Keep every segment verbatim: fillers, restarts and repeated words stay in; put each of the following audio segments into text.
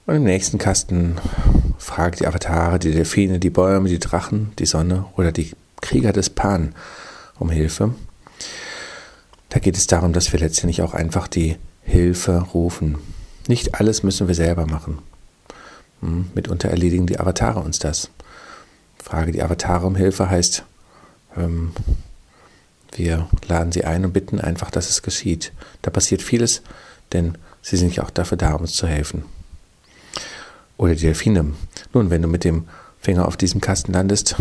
Und im nächsten Kasten fragt die Avatare, die Delfine, die Bäume, die Drachen, die Sonne oder die Krieger des Pan um Hilfe. Da geht es darum, dass wir letztendlich auch einfach die Hilfe rufen. Nicht alles müssen wir selber machen. Hm, mitunter erledigen die Avatare uns das. Frage die Avatare um Hilfe heißt, ähm, wir laden sie ein und bitten einfach, dass es geschieht. Da passiert vieles, denn sie sind ja auch dafür da, um uns zu helfen. Oder die Delfine. Nun, wenn du mit dem Finger auf diesem Kasten landest,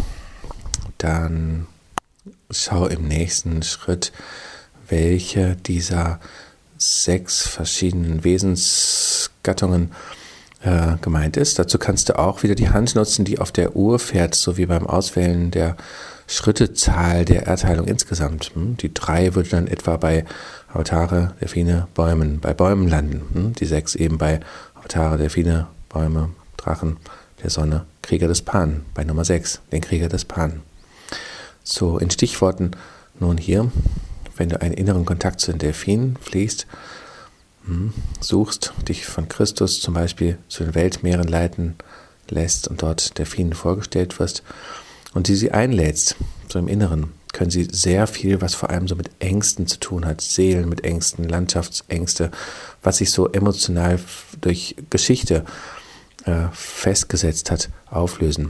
dann schau im nächsten Schritt, welche dieser sechs verschiedenen Wesensgattungen äh, gemeint ist. Dazu kannst du auch wieder die Hand nutzen, die auf der Uhr fährt, so wie beim Auswählen der Schrittezahl der Erdheilung insgesamt. Hm? Die drei würde dann etwa bei Avatare, Delfine, Bäumen, bei Bäumen landen. Hm? Die sechs eben bei Avatare, Delfine, Bäume, Drachen, der Sonne, Krieger des Pan, bei Nummer sechs, den Krieger des Pan. So, in Stichworten nun hier, wenn du einen inneren Kontakt zu den Delfinen pflegst, hm, suchst, dich von Christus zum Beispiel zu den Weltmeeren leiten lässt und dort Delfinen vorgestellt wirst und die sie einlädst, so im Inneren, können sie sehr viel, was vor allem so mit Ängsten zu tun hat, Seelen mit Ängsten, Landschaftsängste, was sich so emotional durch Geschichte äh, festgesetzt hat, auflösen.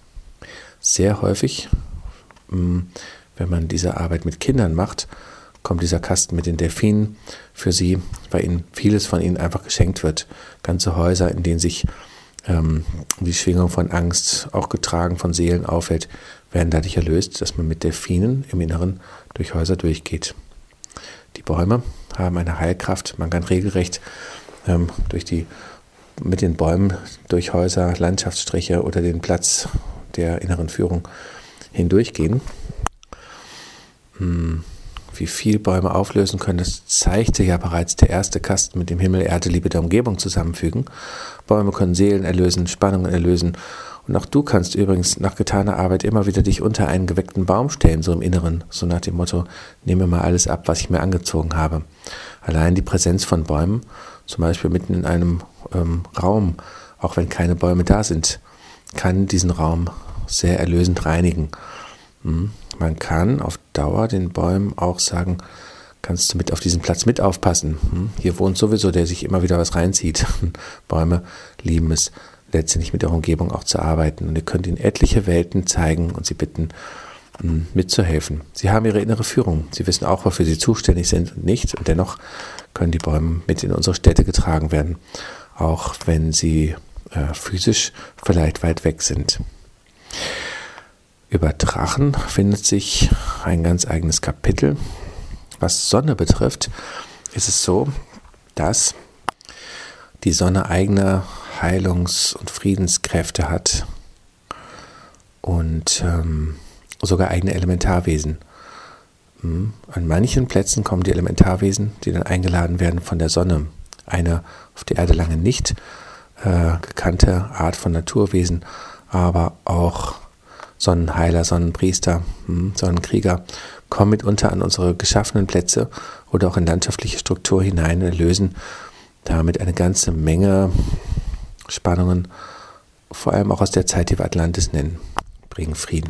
Sehr häufig, mh, wenn man diese Arbeit mit Kindern macht, kommt dieser Kasten mit den Delfinen für sie, weil ihnen vieles von ihnen einfach geschenkt wird. Ganze Häuser, in denen sich ähm, die Schwingung von Angst, auch getragen von Seelen aufhält, werden dadurch erlöst, dass man mit Delfinen im Inneren durch Häuser durchgeht. Die Bäume haben eine Heilkraft, man kann regelrecht ähm, durch die, mit den Bäumen durch Häuser, Landschaftsstriche oder den Platz der inneren Führung hindurchgehen. Hm. Wie viel Bäume auflösen können, das zeigte ja bereits der erste Kasten mit dem Himmel, Erde, Liebe der Umgebung zusammenfügen. Bäume können Seelen erlösen, Spannungen erlösen. Und auch du kannst übrigens nach getaner Arbeit immer wieder dich unter einen geweckten Baum stellen, so im Inneren, so nach dem Motto, nehme mal alles ab, was ich mir angezogen habe. Allein die Präsenz von Bäumen, zum Beispiel mitten in einem ähm, Raum, auch wenn keine Bäume da sind, kann diesen Raum sehr erlösend reinigen. Hm. Man kann auf Dauer den Bäumen auch sagen, kannst du mit auf diesen Platz mit aufpassen. Hm? Hier wohnt sowieso, der sich immer wieder was reinzieht. Bäume lieben es, letztendlich mit der Umgebung auch zu arbeiten. Und ihr könnt ihnen etliche Welten zeigen und sie bitten, hm, mitzuhelfen. Sie haben ihre innere Führung. Sie wissen auch, wofür sie zuständig sind und nicht. Und dennoch können die Bäume mit in unsere Städte getragen werden, auch wenn sie äh, physisch vielleicht weit weg sind. Über Drachen findet sich ein ganz eigenes Kapitel. Was Sonne betrifft, ist es so, dass die Sonne eigene Heilungs- und Friedenskräfte hat und ähm, sogar eigene Elementarwesen. Hm. An manchen Plätzen kommen die Elementarwesen, die dann eingeladen werden von der Sonne. Eine auf der Erde lange nicht äh, gekannte Art von Naturwesen, aber auch Sonnenheiler, Sonnenpriester, Sonnenkrieger kommen mitunter an unsere geschaffenen Plätze oder auch in landschaftliche Struktur hinein und lösen damit eine ganze Menge Spannungen, vor allem auch aus der Zeit, die wir Atlantis nennen, bringen Frieden.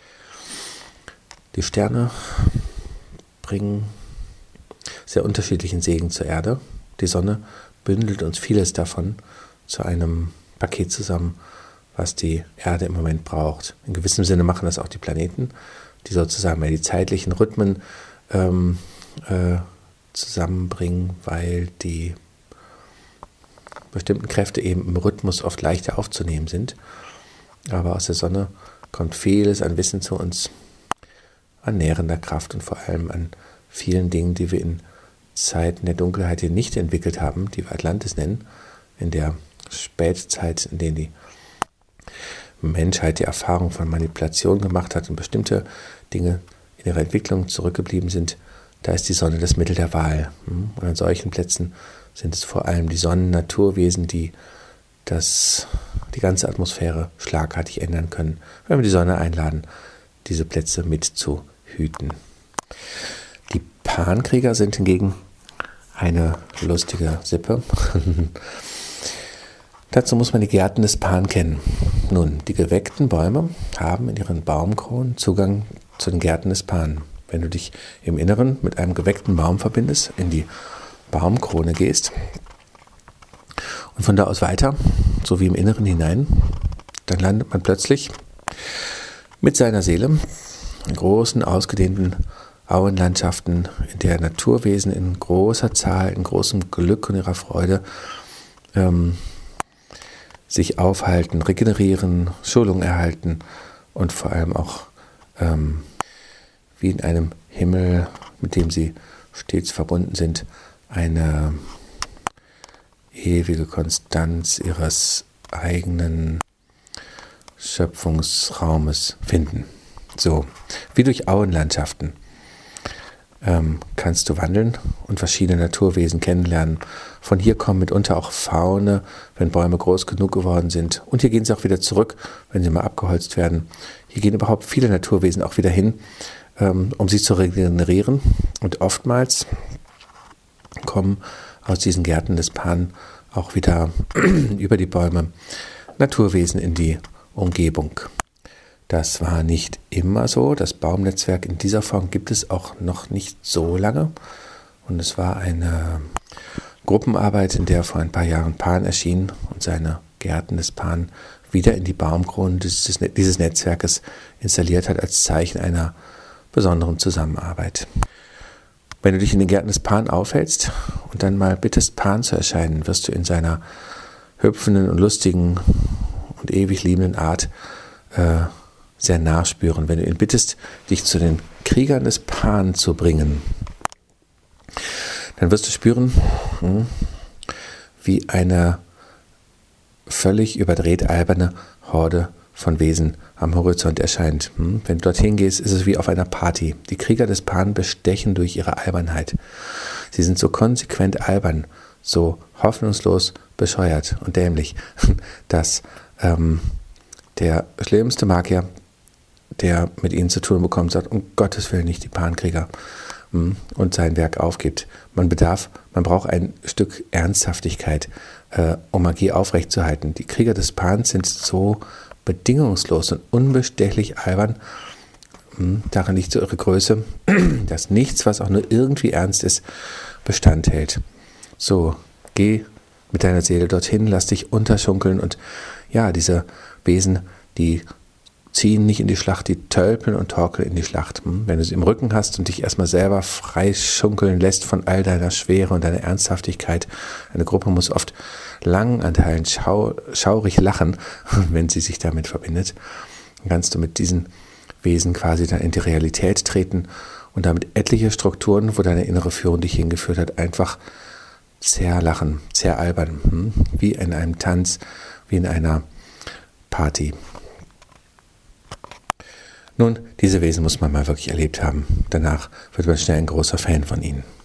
Die Sterne bringen sehr unterschiedlichen Segen zur Erde. Die Sonne bündelt uns vieles davon zu einem Paket zusammen, was die Erde im Moment braucht. In gewissem Sinne machen das auch die Planeten, die sozusagen mehr die zeitlichen Rhythmen ähm, äh, zusammenbringen, weil die bestimmten Kräfte eben im Rhythmus oft leichter aufzunehmen sind. Aber aus der Sonne kommt vieles an Wissen zu uns, an nährender Kraft und vor allem an vielen Dingen, die wir in Zeiten der Dunkelheit hier nicht entwickelt haben, die wir Atlantis nennen, in der Spätzeit, in der die Menschheit die Erfahrung von Manipulation gemacht hat und bestimmte Dinge in ihrer Entwicklung zurückgeblieben sind, da ist die Sonne das Mittel der Wahl. Und an solchen Plätzen sind es vor allem die Sonnennaturwesen, die das, die ganze Atmosphäre schlagartig ändern können, wenn wir die Sonne einladen, diese Plätze mit zu hüten. Die Pankrieger sind hingegen eine lustige Sippe. Dazu muss man die Gärten des Pan kennen. Nun, die geweckten Bäume haben in ihren Baumkronen Zugang zu den Gärten des Pan. Wenn du dich im Inneren mit einem geweckten Baum verbindest, in die Baumkrone gehst und von da aus weiter, so wie im Inneren hinein, dann landet man plötzlich mit seiner Seele in großen, ausgedehnten Auenlandschaften, in der Naturwesen in großer Zahl, in großem Glück und ihrer Freude ähm, sich aufhalten, regenerieren, Schulung erhalten und vor allem auch ähm, wie in einem Himmel, mit dem sie stets verbunden sind, eine ewige Konstanz ihres eigenen Schöpfungsraumes finden. So, wie durch Auenlandschaften ähm, kannst du wandeln und verschiedene Naturwesen kennenlernen. Von hier kommen mitunter auch Faune, wenn Bäume groß genug geworden sind. Und hier gehen sie auch wieder zurück, wenn sie mal abgeholzt werden. Hier gehen überhaupt viele Naturwesen auch wieder hin, ähm, um sie zu regenerieren. Und oftmals kommen aus diesen Gärten des Pan auch wieder über die Bäume Naturwesen in die Umgebung. Das war nicht immer so. Das Baumnetzwerk in dieser Form gibt es auch noch nicht so lange. Und es war eine Gruppenarbeit, in der vor ein paar Jahren Pan erschien und seine Gärten des Pan wieder in die Baumkronen dieses, dieses Netzwerkes installiert hat, als Zeichen einer besonderen Zusammenarbeit. Wenn du dich in den Gärten des Pan aufhältst und dann mal bittest, Pan zu erscheinen, wirst du in seiner hüpfenden und lustigen und ewig liebenden Art äh, sehr nah spüren. Wenn du ihn bittest, dich zu den Kriegern des Pan zu bringen, dann wirst du spüren, hm, wie eine völlig überdreht alberne Horde von Wesen am Horizont erscheint. Hm. Wenn du dorthin gehst, ist es wie auf einer Party. Die Krieger des Pan bestechen durch ihre Albernheit. Sie sind so konsequent albern, so hoffnungslos bescheuert und dämlich, dass ähm, der schlimmste Magier, der mit ihnen zu tun bekommt, sagt, um Gottes Willen nicht die Pankrieger, und sein Werk aufgibt. Man bedarf, man braucht ein Stück Ernsthaftigkeit, äh, um Magie aufrechtzuerhalten. Die Krieger des Pans sind so bedingungslos und unbestechlich albern, mh, darin liegt so ihre Größe, dass nichts, was auch nur irgendwie ernst ist, Bestand hält. So, geh mit deiner Seele dorthin, lass dich unterschunkeln und ja, diese Wesen, die ziehen nicht in die Schlacht, die tölpeln und torkeln in die Schlacht. Wenn du sie im Rücken hast und dich erstmal selber freischunkeln lässt von all deiner Schwere und deiner Ernsthaftigkeit, eine Gruppe muss oft lang an Teilen schau, schaurig lachen, wenn sie sich damit verbindet, dann kannst du mit diesen Wesen quasi dann in die Realität treten und damit etliche Strukturen, wo deine innere Führung dich hingeführt hat, einfach zerlachen, zeralbern, wie in einem Tanz, wie in einer Party. Nun, diese Wesen muss man mal wirklich erlebt haben. Danach wird man schnell ein großer Fan von ihnen.